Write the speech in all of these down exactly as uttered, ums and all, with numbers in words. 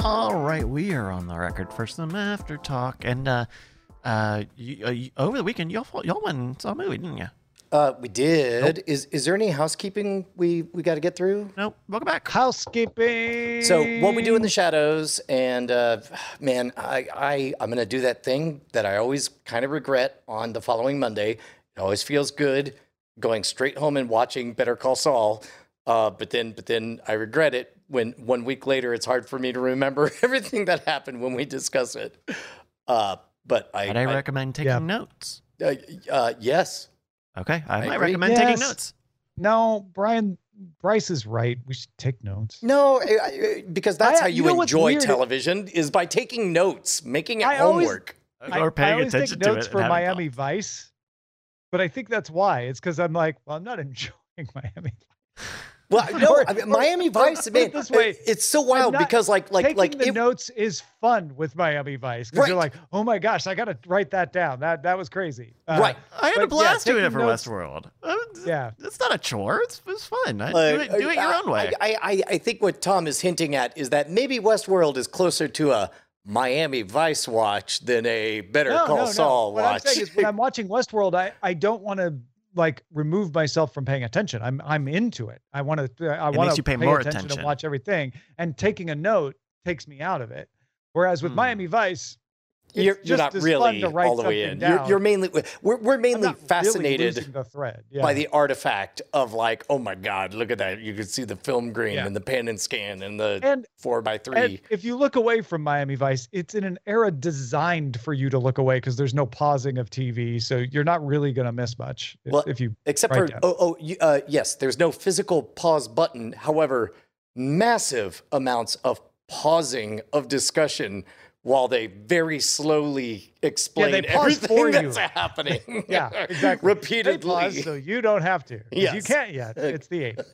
All right, we are on the record for some after talk, and uh, uh, you, uh you, over the weekend, y'all y'all went and saw a movie, didn't you? Uh, we did. Nope. Is is there any housekeeping we we got to get through? Nope. Welcome back. Housekeeping. So what we do in the shadows, and uh, man, I I I'm gonna do that thing that I always kind of regret on the following Monday. It always feels good going straight home and watching Better Call Saul, uh, but then but then I regret it when one week later it's hard for me to remember everything that happened when we discuss it. Uh, but I And I, I recommend taking yeah. notes. uh, uh, yes. Okay, I, I might agree. recommend Yes. taking notes. No, Brian, Bryce is right. We should take notes. No, I, I, because that's I- how you you know what's enjoy weird? television is by taking notes, making it I always- homework. I, Or paying I always attention take to notes it. for and having Miami fun. Vice, but I think that's why. It's because I'm like, well, I'm not enjoying Miami. Well, no, Or- I mean, or- Miami or Vice, put man, it this way, it- it's so wild not because like like Taking like the it, notes is fun with Miami Vice because you're Right. like, oh my gosh, I got to write that down. That that was crazy. Uh, Right. I had but a blast yeah, doing it taking for notes- Westworld. Uh, Yeah. It's not a chore. It's, it's fun. I, uh, do it, do it your I- own way. I, I I think what Tom is hinting at is that maybe Westworld is closer to a Miami Vice watch than a Better No, Call no, no. Saul What watch. I'm saying is when I'm watching Westworld, I, I don't want to like remove myself from paying attention. I'm I'm into it. I want to I want makes to you pay pay more attention, attention. and watch everything. And taking a note takes me out of it. Whereas with Hmm. Miami Vice, it's you're, you're just not as really fun to write all the way something in. You're, down. you're mainly we're we're I'm mainly not really fascinated losing the thread. Yeah. by the artifact of like, oh my God, look at that! You can see the film grain Yeah. and the pan and scan and the and four by three. And if you look away from Miami Vice, it's in an era designed for you to look away because there's no pausing of T V, so you're not really going to miss much if, Well, if you. Except write for down. oh oh you- uh, yes, there's no physical pause button. However, massive amounts of pausing of discussion while they very slowly explain they pause everything for you. that's happening. Yeah, exactly. They Repeatedly, pause, so you don't have to. 'cause You Yes. can't yet. It's the eighties.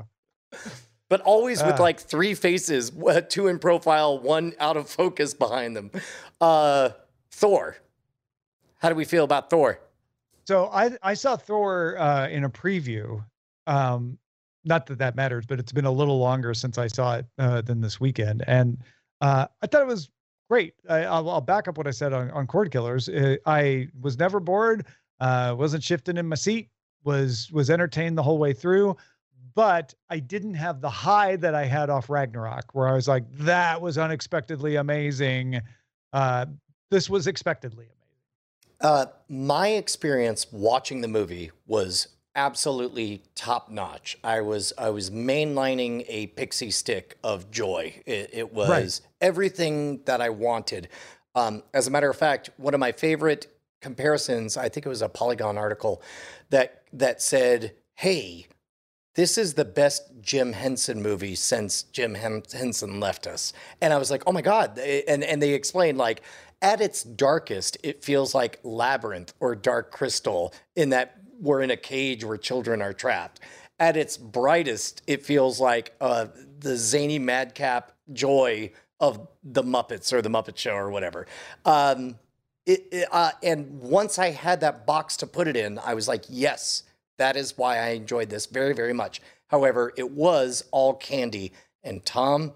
but always with Ah. like three faces, uh, two in profile, one out of focus behind them. Uh, Thor. How do we feel about Thor? So I I saw Thor uh, in a preview. Um, not that that matters, but it's been a little longer since I saw it uh, than this weekend, and uh, I thought it was great. I, I'll, I'll back up what I said on, on Cord Killers. Uh, I was never bored. Uh, wasn't shifting in my seat. Was was entertained the whole way through. But I didn't have the high that I had off Ragnarok, where I was like, that was unexpectedly amazing. Uh, this was expectedly amazing. Uh, my experience watching the movie was absolutely top notch. I was I was mainlining a pixie stick of joy. It, it was Right. everything that I wanted. Um, as a matter of fact, one of my favorite comparisons, I think it was a Polygon article that that said, "Hey, this is the best Jim Henson movie since Jim Hen- Henson left us." And I was like, oh my God. And, and they explained like, at its darkest, it feels like Labyrinth or Dark Crystal in that we're in a cage where children are trapped. At its brightest, it feels like uh, the zany madcap joy of the Muppets or the Muppet Show or whatever. Um, it, it, uh, and once I had that box to put it in, I was like, yes, that is why I enjoyed this very, very much. However, it was all candy. And Tom,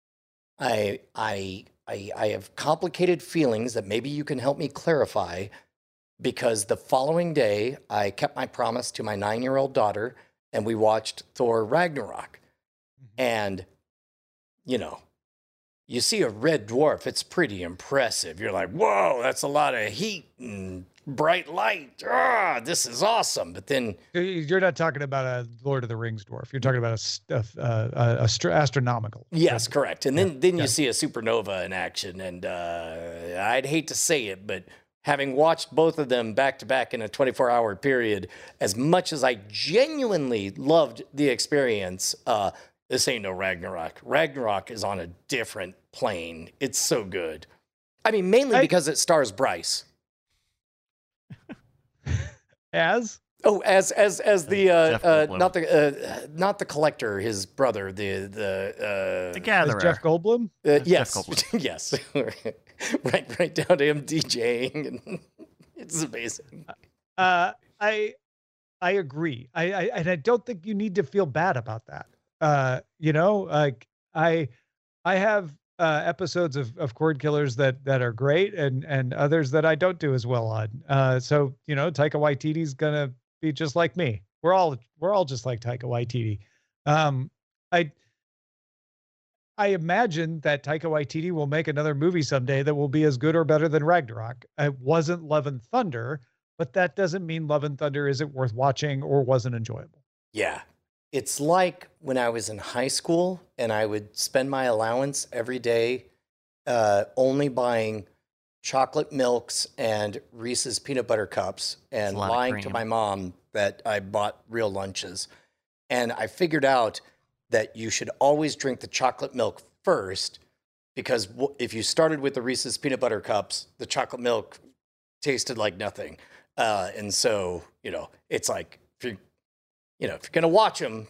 I, I, I, I have complicated feelings that maybe you can help me clarify, because the following day I kept my promise to my nine-year-old daughter and we watched Thor Ragnarok. And, you know, you see a red dwarf, it's pretty impressive. You're like, whoa, that's a lot of heat and bright light. Ah, this is awesome. But then, You're not talking about a Lord of the Rings dwarf. You're talking about a, st- uh, a, a str- astronomical. yes, correct. And then, then you yeah. see a supernova in action. And uh, I'd hate to say it, but having watched both of them back to back in a twenty-four hour period, as much as I genuinely loved the experience, uh, this ain't no Ragnarok. Ragnarok is on a different plane. It's so good. I mean, mainly I- because it stars Bryce. As Oh, as as as the uh, Jeff uh, Goldblum. not the uh, not the collector, his brother, the the The uh, Gatherer. as Jeff Goldblum. uh, Jeff yes, Goldblum. yes, right, right down to him DJing, and it's amazing. Uh, I I agree. I, I and I don't think you need to feel bad about that. Uh, you know, like I I have uh, episodes of, of Cord Killers that that are great, and and others that I don't do as well on. Uh, so you know, Taika Waititi's gonna be just like me. We're all we're all just like Taika Waititi. Um, I I imagine that Taika Waititi will make another movie someday that will be as good or better than Ragnarok. It wasn't Love and Thunder, but that doesn't mean Love and Thunder isn't worth watching or wasn't enjoyable. Yeah. It's like when I was in high school and I would spend my allowance every day uh, only buying chocolate milks and Reese's peanut butter cups and lying to my mom that I bought real lunches. And I figured out that you should always drink the chocolate milk first, because w- if you started with the Reese's peanut butter cups, the chocolate milk tasted like nothing. Uh, and so, you know, it's like, if you're, you know, if you're going to watch them.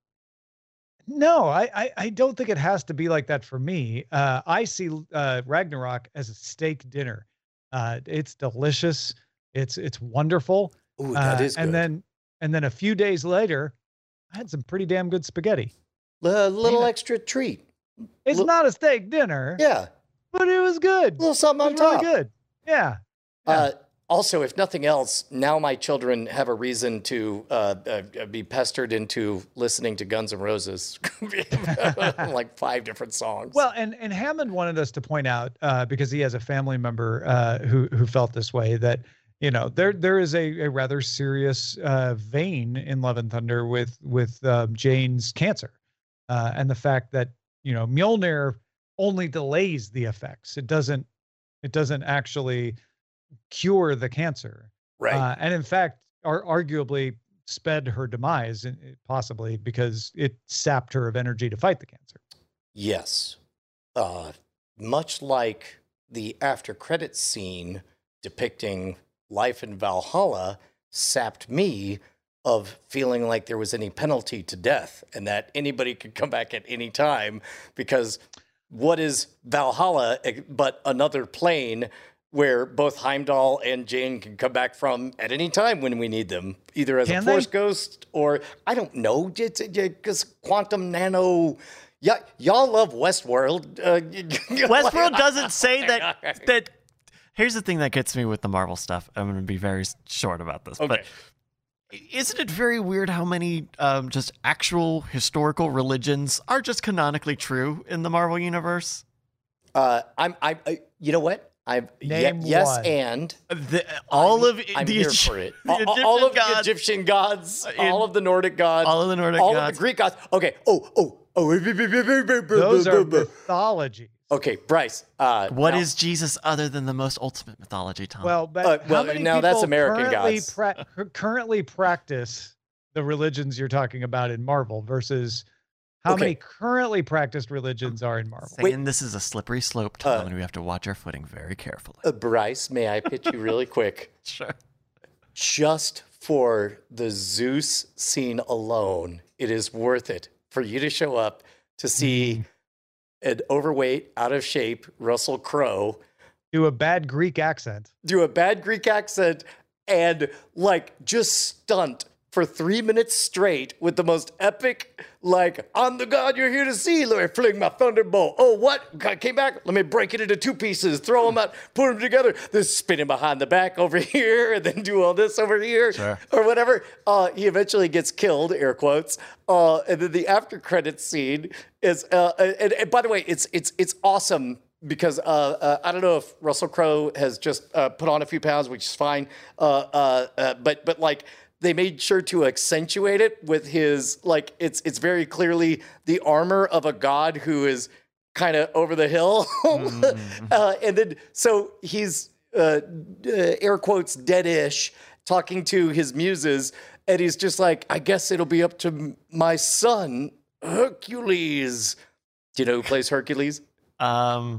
No, I, I, I don't think it has to be like that for me. Uh, I see uh, Ragnarok as a steak dinner. Uh, it's delicious. It's it's wonderful. Ooh, that uh, is good. And then and then a few days later, I had some pretty damn good spaghetti. A little Yeah. extra treat. It's Look- not a steak dinner, Yeah. but it was good. A little something It on was really top. good. Yeah. Yeah. Uh, also, if nothing else, now my children have a reason to uh, uh, be pestered into listening to Guns N' Roses, like five different songs. Well, and and Hammond wanted us to point out, uh, because he has a family member uh, who who felt this way, that you know there there is a, a rather serious uh, vein in Love and Thunder with with um, Jane's cancer, uh, and the fact that you know Mjolnir only delays the effects. It doesn't it doesn't actually cure the cancer, right. uh, and in fact, are arguably sped her demise, in- possibly because it sapped her of energy to fight the cancer. Yes. Uh, much like the after credits scene depicting life in Valhalla sapped me of feeling like there was any penalty to death and that anybody could come back at any time, because what is Valhalla eh, but another plane where both Heimdall and Jane can come back from at any time when we need them, either as Can a they? force ghost or, I don't know, because quantum nano. Yeah, y'all love Westworld. Uh, Westworld doesn't say that. That here's the thing that gets me with the Marvel stuff. I'm going to be very s- short about this, Okay. but isn't it very weird how many um, just actual historical religions are just canonically true in the Marvel universe? Uh, I'm, I, I, you know what? I've Name ye- yes, one. and The, all I'm, of I'm the, here Egy- for it. the All, Egyptian all of gods, the Egyptian gods, in- all of the Nordic gods, all of the Nordic all gods. of the Greek gods. Okay. Oh, oh, oh. Those are mythologies. Okay, Bryce. Uh, What now- is Jesus other than the most ultimate mythology, Tom? Well, but Uh, well, how many now that's people American currently gods. pra- cur- currently practice the religions you're talking about in Marvel versus how Okay. many currently practiced religions are in Marvel? saying wait. this is a slippery slope, Tom, Uh, and we have to watch our footing very carefully. Uh, Bryce, may I pitch you really quick? Sure. Just for the Zeus scene alone, it is worth it for you to show up to see an overweight, out of shape Russell Crowe Do a bad Greek accent. do a bad Greek accent and like just stunt for three minutes straight with the most epic, like, I'm the god you're here to see. Let me fling my thunderbolt. Oh, what? I came back. Let me break it into two pieces, throw them out, put them together. Then spin him behind the back over here, and then do all this over here, Sure. or whatever. Uh, he eventually gets killed, air quotes. Uh, and then the after credits scene is, uh, and, and by the way, it's it's it's awesome. Because uh, uh, I don't know if Russell Crowe has just uh, put on a few pounds, which is fine. Uh, uh, uh, but but like they made sure to accentuate it with his like it's it's very clearly the armor of a god who is kind of over the hill. Mm-hmm. uh, and then so he's uh, uh, air quotes dead-ish talking to his muses, and he's just like, I guess it'll be up to m- my son Hercules. Do you know who plays Hercules? Um,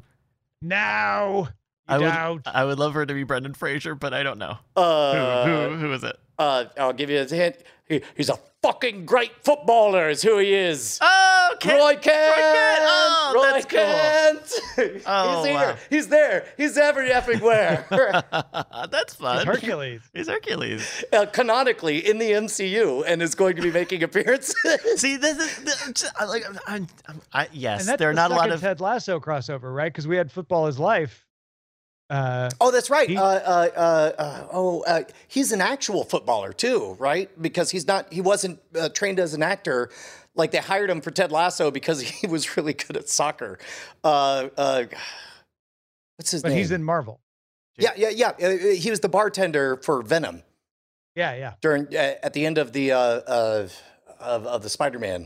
Now, I you would, doubt. I would love her to be Brendan Fraser, but I don't know. Uh, who, who, who is it? uh, I'll give you a hint. He, he's a fucking great footballer, is who he is. Oh, Kent. Roy Kent. Roy Kent. Oh, Roy that's Kent. Oh, He's here. wow. He's there. He's every effing where. That's fun. He's Hercules. He's Hercules. uh, canonically in the M C U, and is going to be making appearances. See, this is this, I like. I'm, I'm, I, yes, And that's there are the not a lot second of. Ted Lasso crossover, right? Because we had Football is Life. Uh, Oh, that's right. He- uh, uh, uh, uh, oh, uh, he's an actual footballer too, right? Because he's not. He wasn't uh, trained as an actor. Like they hired him for Ted Lasso because he was really good at soccer. Uh, uh, what's his but name? he's in Marvel. Yeah, yeah, yeah. Uh, he was the bartender for Venom Yeah, yeah. during uh, at the end of the uh, uh, of of the Spider-Man.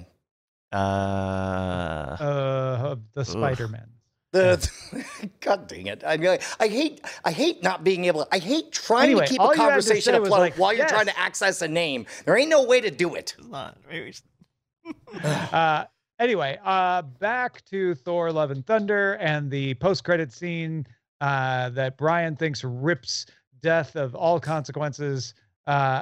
Uh, Uh, of the Spider-Man. The God dang it! I mean, I hate I hate not being able. I hate trying Anyway, to keep all a you had to conversation say was afloat like, while you're yes. trying to access a name. There ain't no way to do it. it's not. Maybe we should- Uh, anyway, uh, back to Thor: Love and Thunder and the post-credit scene uh, that Brian thinks rips death of all consequences. Uh,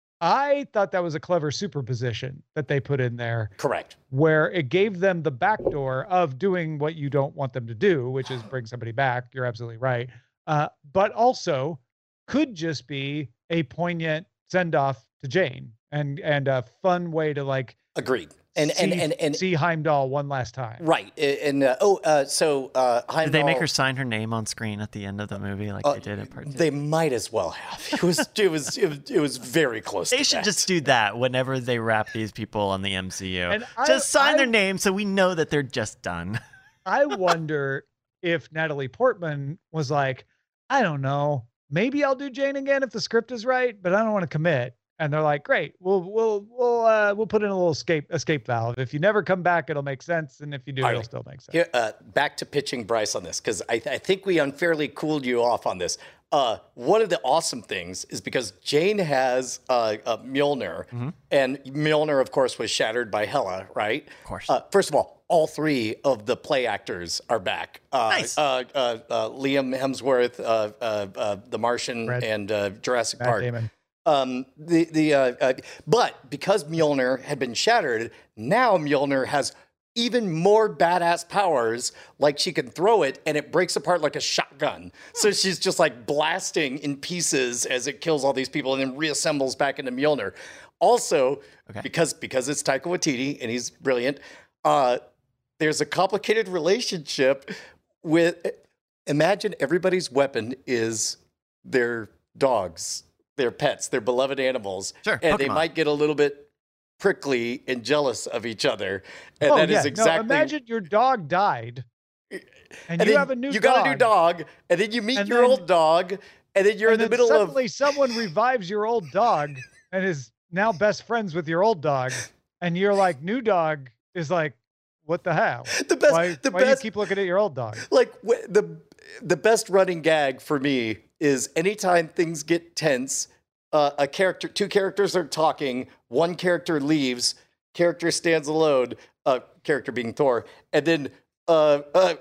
I thought that was a clever superposition that they put in there, Correct. where it gave them the backdoor of doing what you don't want them to do, which is bring somebody back. You're absolutely right. Uh, but also could just be a poignant send-off to Jane and and a fun way to like Agreed. And see, and and and see Heimdall one last time. right. And uh, oh, uh, so uh, Heimdall, Did they make her sign her name on screen at the end of the movie like uh, they did in part two? They might as well have. It was it was it was, it was very close. They to should that. just do that whenever they wrap these people on the M C U. And I- just sign I- their name so we know that they're just done. I wonder if Natalie Portman was like, I don't know, maybe I'll do Jane again if the script is right, but I don't want to commit. And they're like, great, we'll we'll we'll uh, we'll put in a little escape escape valve. If you never come back, it'll make sense, and if you do, All it'll right. still make sense. Here, uh, back to pitching Bryce on this, because I, th- I think we unfairly cooled you off on this. Uh, one of the awesome things is because Jane has uh, uh, Mjolnir, and Mjolnir, of course, was shattered by Hela, right? Of course. Uh, first of all, all three of the play actors are back. Uh, Nice. Uh, uh, uh, Liam Hemsworth, uh, uh, uh, The Martian, Brad- and uh, Jurassic Matt Park. Damon. Um, the the uh, uh, but because Mjolnir had been shattered, now Mjolnir has even more badass powers. Like she can throw it and it breaks apart like a shotgun. So she's just like blasting in pieces as it kills all these people and then reassembles back into Mjolnir. Also, Okay. because because it's Taika Waititi and he's brilliant, uh, there's a complicated relationship with. Imagine everybody's weapon is their dogs, their pets, their beloved animals, Sure, and they Pokemon. might get a little bit prickly and jealous of each other. And Oh, that is yeah. No, exactly. imagine your dog died, and, and you then have a new you dog. got a new dog, and then you meet And your then- old dog, and then you're and in the then middle suddenly of. someone revives your old dog and is now best friends with your old dog, and you're like, new dog is like, what the hell? The best, Why, the why do you best, keep looking at your old dog? like wh- the the best running gag for me is anytime things get tense, uh, a character, two characters are talking, one character leaves, character stands alone, uh, character being Thor, and then uh, uh,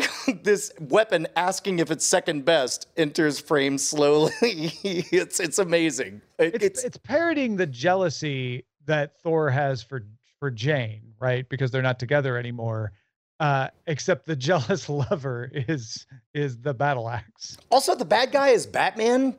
this weapon asking if it's second best enters frame slowly. it's it's amazing. It- It's, it's it's parroting the jealousy that Thor has for for Jane, right? Because they're not together anymore. Uh, except the jealous lover is is the battle axe. also the bad guy is Batman.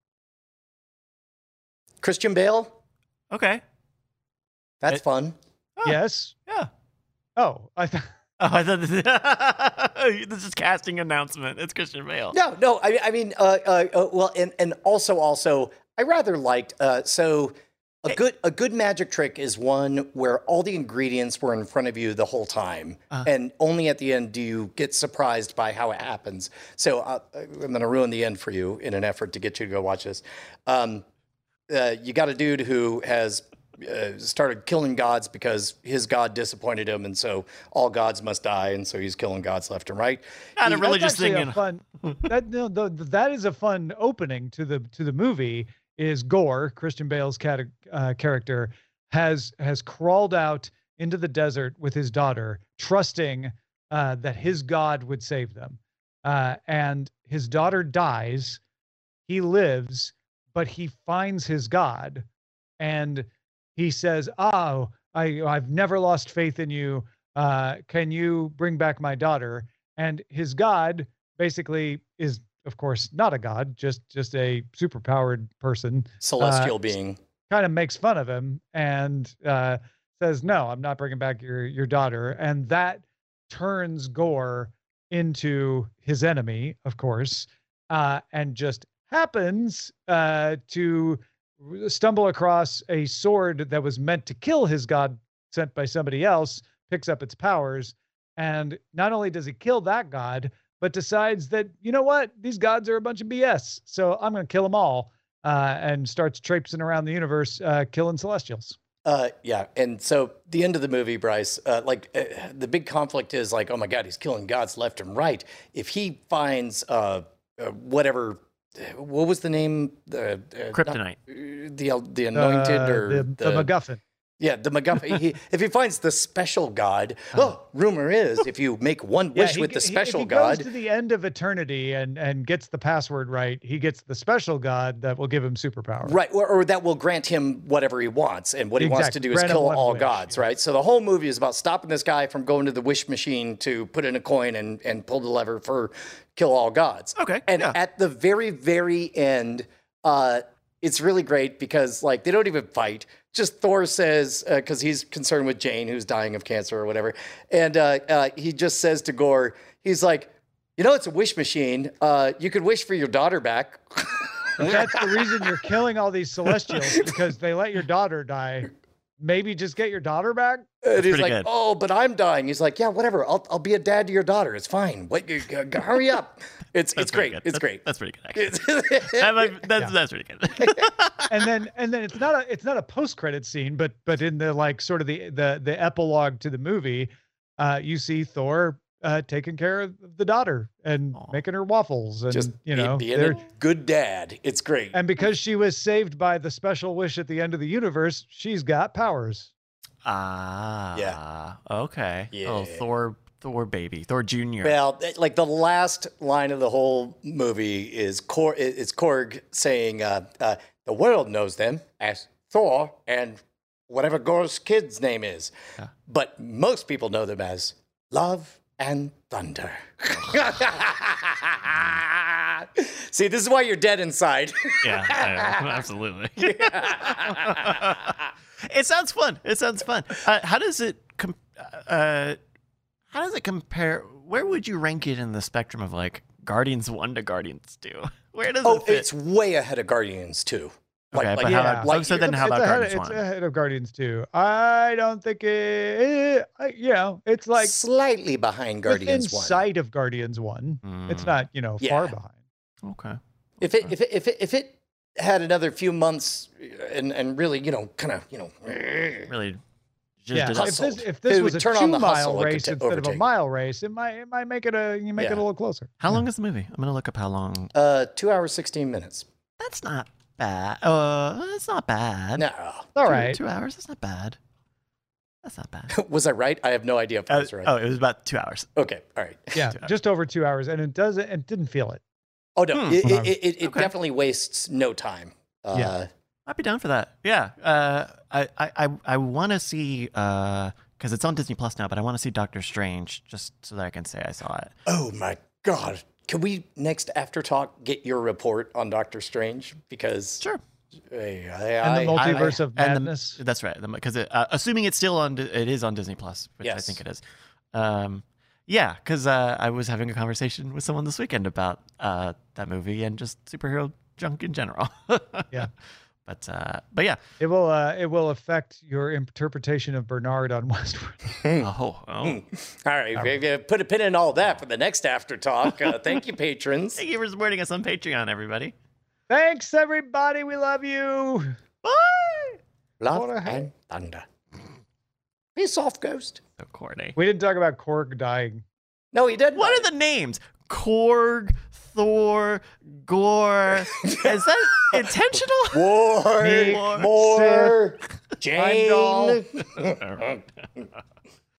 Christian Bale. Okay. That's It- fun. Oh, Yes. Yeah. Oh, I thought. Oh, I thought this, this is casting announcement. It's Christian Bale. No, no. I, I mean, uh, uh, uh, well, and and also, also, I rather liked. Uh, so, a good a good magic trick is one where all the ingredients were in front of you the whole time, Uh-huh. and only at the end do you get surprised by how it happens. So, uh, I'm going to ruin the end for you in an effort to get you to go watch this. Um, uh, you got a dude who has. Uh, started killing gods because his god disappointed him, and so all gods must die, and so he's killing gods left and right. Not a He- That's religious actually thing. a in- fun. That no, the, that is a fun opening to the to the movie. Is Gore, Christian Bale's cat, uh, character, has has crawled out into the desert with his daughter, trusting uh, that his God would save them. Uh, and his daughter dies. He lives, but he finds his God, and he says, "Oh, I I've never lost faith in you. uh, can you bring back my daughter? And his god basically is, of course, not a god, just just a superpowered person. Celestial uh, being. Kind of makes fun of him and uh, says, "No, I'm not bringing back your your daughter." And that turns Gore into his enemy, of course, uh, and just happens uh, to stumble across a sword that was meant to kill his god, sent by somebody else, picks up its powers, and not only does he kill that god, but decides that, you know what, these gods are a bunch of B S, so I'm going to kill them all, uh, and starts traipsing around the universe, uh, killing Celestials. Uh, yeah, and so the end of the movie, Bryce, uh, like uh, the big conflict is like, oh my God, he's killing gods left and right. If he finds uh, uh whatever, what was the name? The uh, Kryptonite, not, the the anointed uh, or the, the, the MacGuffin. Yeah, the MacGuffin. he, if he finds the special god, well, rumor is if you make one Yeah, wish he with g- the he- special if he god, goes to the end of eternity and and gets the password right, he gets the special god that will give him superpower. right, or, or that will grant him whatever he wants, and what he wants to Exactly. do is Grant him kill one all wish, gods, yeah. right? So the whole movie is about stopping this guy from going to the wish machine to put in a coin and and pull the lever for kill all gods. Okay, and yeah. at the very very end, uh, it's really great because like they don't even fight. Just Thor says, because uh, he's concerned with Jane, who's dying of cancer or whatever. And uh, uh, he just says to Gore, he's like, you know, it's a wish machine. Uh, you could wish for your daughter back. That's the reason you're killing all these Celestials, because they let your daughter die. Maybe just get your daughter back. And he's pretty like, good. oh, but I'm dying. He's like, yeah, whatever. I'll, I'll be a dad to your daughter. It's fine. Wait, you- you- hurry up. It's That's it's pretty great. good. It's That's- great. That's pretty good, actually. That might- that's, Yeah. that's pretty good. And then and then it's not a it's not a post credit scene, but but in the like sort of the the the epilogue to the movie, uh, you see Thor uh, taking care of the daughter and Aw. making her waffles, and Just you be- know, being they're- a good dad. It's great. and because she was saved by the special wish at the end of the universe, she's got powers. Ah. Okay. Yeah. Oh, Thor, Thor baby, Thor Junior Well, th- like the last line of the whole movie is Kor- it's Korg saying, uh, uh, "The world knows them as Thor and whatever Gore's kid's name is, Yeah. but most people know them as Love and Thunder." See, this is why you're dead inside. Yeah, I- absolutely. It sounds fun. It sounds fun. Uh, how does it com- uh, how does it compare? Where would you rank it in the spectrum of like Guardians One to Guardians Two? Where does Oh, it fit? it's way ahead of Guardians too. Okay, but yeah, how about, like oh, so then years. how it's about ahead, Guardians it's One? ahead of Guardians two. I don't think it, I, you know, it's like slightly behind Guardians within One. sight of Guardians one. It's Mm, not, you know, Yeah. far behind. okay. If it if it if it if it had another few months and and really you know kind of you know Really. Just Yeah, did if it- this hustled. if this It was would a turn two on the mile hustle, it could race ta- instead of a overtake. mile race, it might it might make it a you make Yeah. it a little closer. How Yeah. long is the movie? I'm gonna look up how long. uh two hours sixteen minutes. That's not bad. Uh, it's not bad. No, All Two- right. Two hours. That's not bad. That's not bad. was I right? I have no idea if I Uh, was right. Oh, it was about two hours. Okay, all right. Yeah, Two hours. just over two hours, and it doesn't it didn't feel it. Oh no, Hmm. it, Wow. it, it, it Okay. definitely wastes no time. Uh, Yeah. I'd be down for that. Yeah. Uh, I I I, I want to see uh because it's on Disney Plus now, but I want to see Doctor Strange just so that I can say I saw it. Oh my God! Can we next after talk get your report on Doctor Strange because Sure. hey, I, And the I- multiverse of and the- madness. That's right. Because it, uh, assuming it's still on, it is on Disney Plus, which I Yes. think it is. Um, yeah, because uh, I was having a conversation with someone this weekend about uh, that movie and just superhero junk in general. Yeah. But uh, but yeah. It will uh, it will affect your interpretation of Bernard on Westworld. Oh, oh. All right, uh, put a pin in all that for the next after talk. Uh, thank you, patrons. Thank you for supporting us on Patreon, everybody. Thanks everybody, we love you. Bye. Love What a heck. and thunder. Peace off, Ghost. So corny. We didn't talk about Korg dying. No, he did. What are the names? Korg, Thor, Gore. Is that intentional? War, Me, more, Jane. Heimdall. All right.